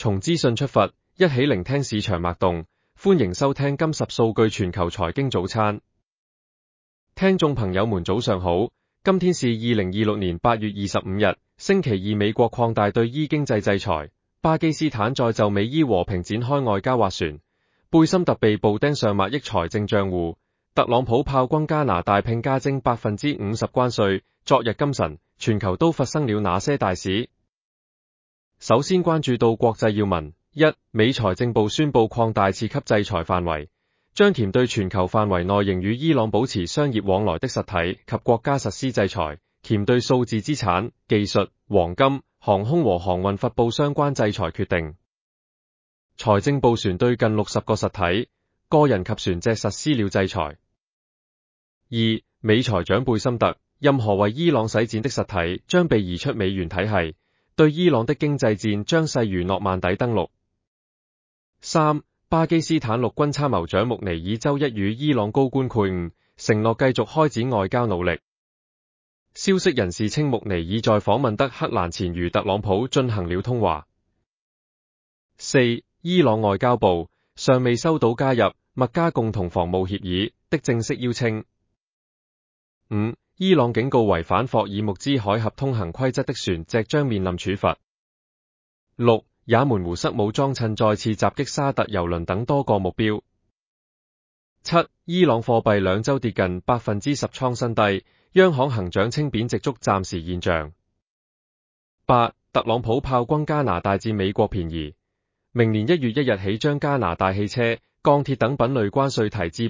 從資訊出發，一起聆聽市場脈動。歡迎收聽今10數據全球財經早餐。聽眾朋友們早上好，今天是2026年8月25日，星期二。美國擴大對伊經濟制裁，巴基斯坦再就美伊和平展開外交斡旋，貝森特被捕盯上萬億財政賬戶，特朗普炮轟加拿大並加徵50%關稅。昨日今晨，全球都發生了哪些大事？首先關注到國際要聞。1. 美財政部宣布擴大次級制裁範圍，將鉗對全球範圍內仍與伊朗保持商業往來的實體及國家實施制裁，鉗對數字資產、技術、黃金、航空和航運發布相關制裁決定。財政部船對近60個實體、個人及船隻實施了制裁。2. 美財長貝森特，任何為伊朗洗錢的實體將被移出美元體系，對伊朗的經濟戰將勢如諾曼底登陸。3. 巴基斯坦陸軍參謀長穆尼爾周一與伊朗高官會晤，承諾繼續開展外交努力。消息人士稱穆尼爾在訪問德黑蘭前與特朗普進行了通話。4. 伊朗外交部尚未收到加入麥加共同防務協議的正式邀請。5. 伊朗警告違反霍爾木茲海峽通行規則的船隻將面臨處罰。6. 也門胡塞武裝趁再次襲擊沙特油輪等多個目標。7. 伊朗貨幣2周跌近10%創新低，央行行長稱貶值觸暫時現象。8. 特朗普炮轟加拿大佔美國便宜，明年1月1日起將加拿大汽車、鋼鐵等品類關稅提至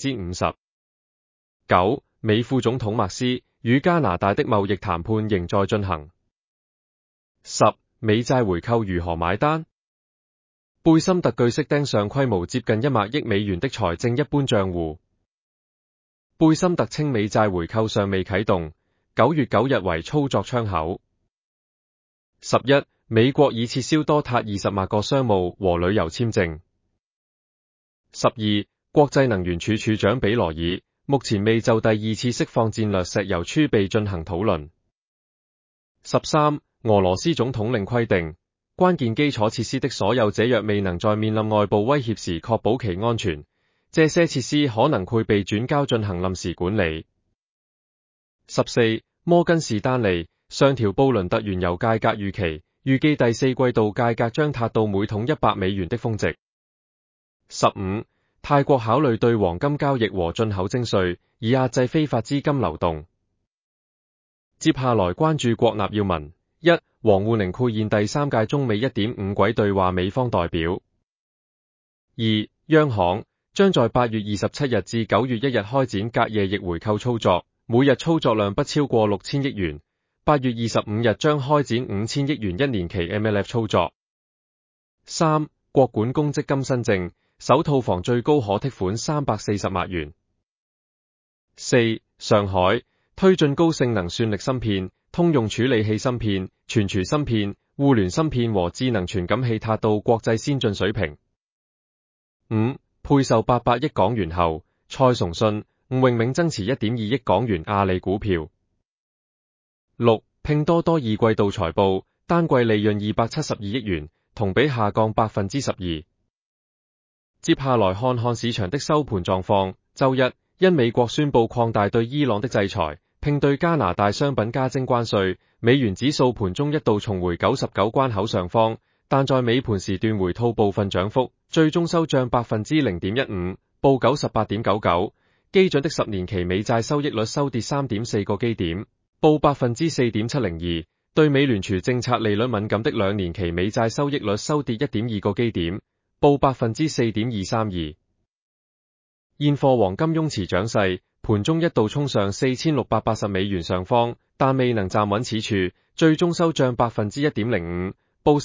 50%。9. 美副總統麥斯與加拿大的貿易談判仍在進行。10. 美債回購如何買單？貝森特據悉盯上規模接近100億美元的財政一般賬戶。貝森特稱美債回購尚未啟動，9月9日為操作窗口。11. 美國已撤銷多達20萬個商務和旅遊簽證。12. 國際能源署署長比羅爾目前未就第2次釋放戰略石油儲備進行討論。13. 俄羅斯總統令規定，關鍵基礎設施的所有者若未能在面臨外部威脅時確保其安全，這些設施可能會被轉交進行臨時管理。14. 摩根士丹利上調布倫特原油價格預期，預計第4季度價格將達到每桶100美元的峰值。15. 泰國考慮對黃金交易和進口徵稅，以壓制非法資金流動。接下來關注國納要聞。1. 王滬寧赴宴第3屆中美 1.5 軌對話美方代表。2. 央行將在8月27日至9月1日開展隔夜逆回購操作，每日操作量不超過6000億元。8月25日將開展5000億元1年期 MLF 操作。3. 國管公積金新政，首套房最高可剔款340萬元。4. 上海推進高性能算力芯片、通用處理器芯片、存儲芯片、互聯芯片和智能傳感器達到國際先進水平。5. 配售800億港元後，蔡崇信、吳泳銘增持 1.2 億港元阿里股票。6. 拼多多2季度財報，單季利潤272億元，同比下降 12%。接下來看看市場的收盤狀況。周一，因美國宣布擴大對伊朗的制裁，並對加拿大商品加徵關稅，美元指數盤中一度重回99關口上方，但在尾盤時段回吐部分漲幅，最終收漲 0.15%， 報 98.99。基準的10年期美債收益率收跌 3.4 個基點，報 4.702%。對美聯儲政策利率敏感的2年期美債收益率收跌 1.2 個基點，報 4.232%。現貨黃金雍持漲勢，盤中一度衝上4680美元上方，但未能站穩此處，最終收漲 1.05%， 報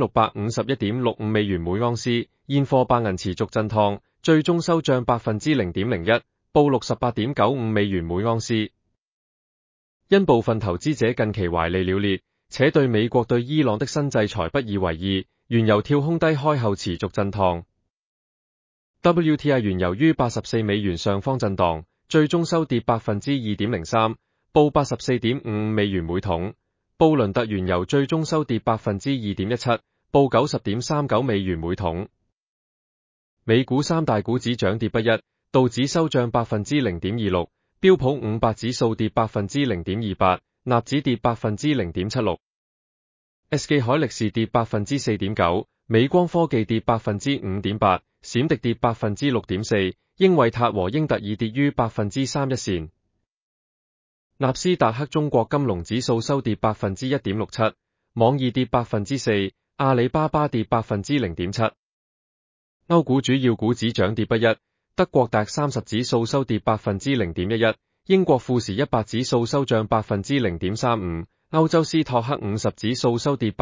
4651.65 美元每盎司。現貨白銀持續震盪，最終收漲 0.01%， 報 68.95 美元每盎司。因部分投資者近期懷利了裂，且對美國對伊朗的新制裁不以為意，原油跳空低開後持續震盪。WTI 原油於84美元上方震盪，最終收跌 2.03%， 報 84.55 美元每桶。布倫特原油最終收跌 2.17%， 報 90.39 美元每桶。美股三大股指漲跌不一，道指收漲 0.26%， 標普500指數跌 0.28%， 納指跌 0.76%。SK 海力士跌 4.9%， 美光科技跌 5.8%， 閃迪跌 6.4%， 英偉達和英特爾跌於 3% 一線。納斯達克中國金龍指數收跌 1.67%， 網易跌 4%， 阿里巴巴跌 0.7%。歐股主要股指漲跌不一，德國DAX 30指數收跌 0.11%， 英國富時100指數收漲 0.35%， 歐洲斯托克50指數收跌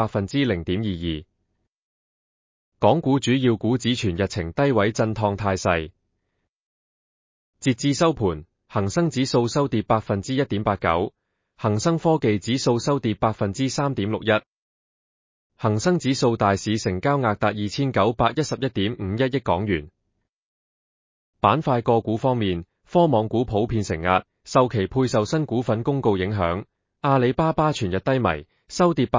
0.22%。港股主要股指全日呈低位震盪態勢。截至收盤，恒生指數收跌 1.89%， 恒生科技指數收跌 3.61%。恒生指數大市成交額達 2,911.51 億港元。板塊個股方面，科網股普遍承壓，受其配售新股份公告影響，阿里巴巴全日低迷，收跌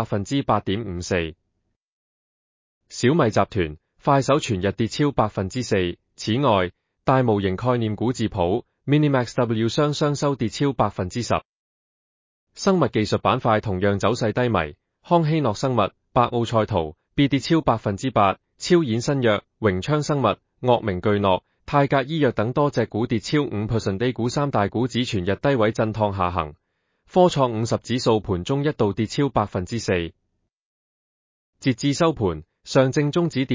8.54%。小米集團、快手全日跌超 4%。此外，大模型概念股智譜、Minimax W 雙收跌超 10%。生物技術板塊同樣走勢低迷，康希諾生物、百奧賽圖跌超 8%， 超演新藥、榮昌生物、岳明巨諾、泰格醫藥等多隻股跌超 5%。A 股三大股指全日低位震盪下行，科創50指數盤中一度跌超 4%。截至收盤，上證綜指跌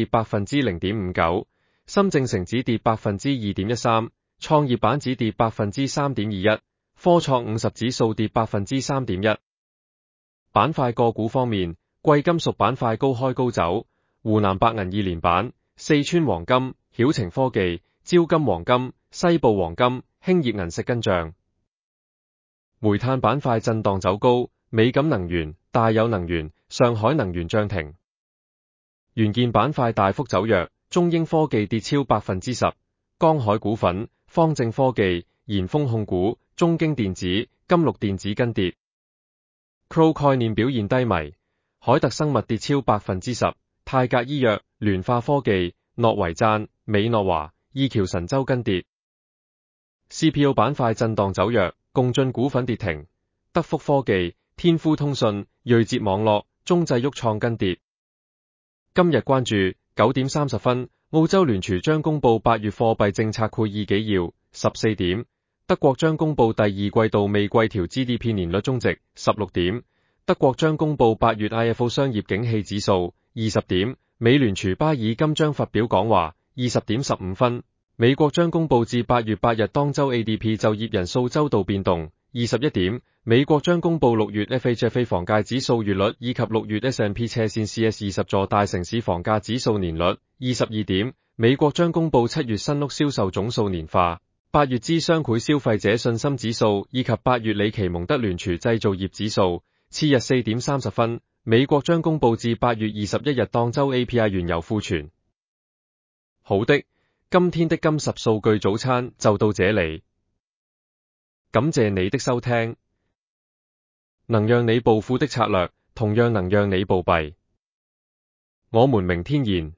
0.59%， 深證成指跌 2.13%， 創業板指跌 3.21%， 科創50指數跌 3.1%。板塊個股方面，貴金屬板塊高開高走，湖南白銀2連板，四川黃金、曉晴科技、招金黃金、西部黃金、興業銀飾跟漲。煤炭板塊震盪走高，美錦能源、大有能源、上海能源漲停。元件板塊大幅走弱，中英科技跌超 10%， 江海股份、方正科技、延豐控股、中京電子、金綠電子跟跌。Crow 概念表現低迷，海特生物跌超 10%， 泰格醫藥、聯化科技、諾維贊、美諾華、意橋神州跟跌。CPO 板塊震盪走弱，共進股份跌停，德福科技、天孚通訊、睿捷網絡、中製鬱創跟跌。今日關注9點30分，澳洲聯儲將公布8月貨幣政策會議紀要。14點，德國將公布第二季度未季調 GDP 年率終值。16點，德國將公布8月 IFO 商業景氣指數。20點，美聯儲巴爾金將發表講話。20點15分，美國將公布至8月8日當周 ADP 就業人數周度變動。21點，美國將公布6月 FHFA 房價指數月率以及6月 S&P 斜線 CS 20座大城市房價指數年率。22點，美國將公布7月新屋銷售總數年化、8月之商會消費者信心指數以及8月里奇蒙德聯儲製造業指數。次日4點30分，美國將公布至8月21日當周 API 原油庫存。好的，今天的金10數據早餐就到這裏。感謝你的收聽，能讓你暴富的策略，同樣能讓你暴斃。我們明天見。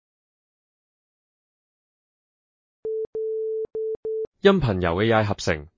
音頻由 AI 合成。